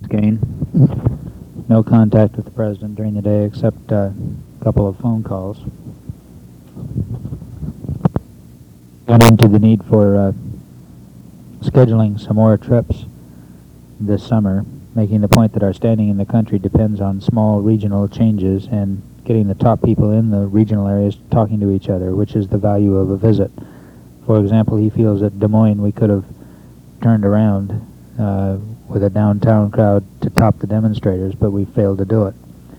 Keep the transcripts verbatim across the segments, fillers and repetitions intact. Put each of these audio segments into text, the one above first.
Gain. No contact with the President during the day except uh, a couple of phone calls. Got into the need for uh, scheduling some more trips this summer, making the point that our standing in the country depends on small regional changes and getting the top people in the regional areas talking to each other, which is the value of a visit. For example, he feels at Des Moines we could have turned around uh, with a downtown crowd to top the demonstrators, but we failed to do it.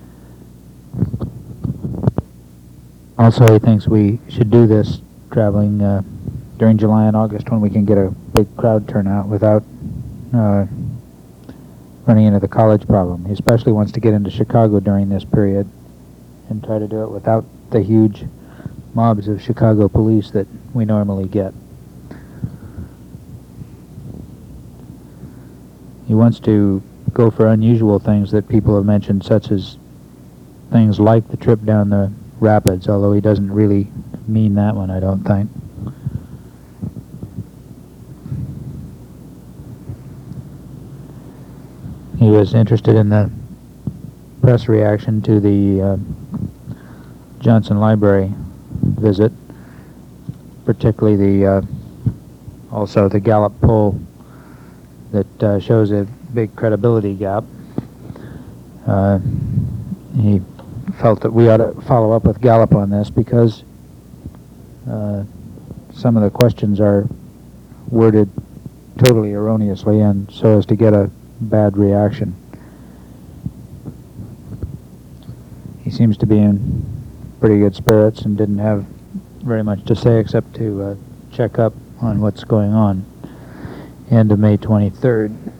Also, he thinks we should do this traveling uh, during July and August when we can get a big crowd turnout without uh, running into the college problem. He especially wants to get into Chicago during this period and try to do it without the huge mobs of Chicago police that we normally get. He wants to go for unusual things that people have mentioned, such as things like the trip down the rapids, although he doesn't really mean that one, I don't think. He was interested in the press reaction to the uh, Johnson Library visit, particularly the uh, also the Gallup poll that uh, shows a big credibility gap. Uh, he felt that we ought to follow up with Gallup on this because uh, some of the questions are worded totally erroneously and so as to get a bad reaction. He seems to be in pretty good spirits and didn't have very much to say except to uh, check up on what's going on. End of May twenty-third.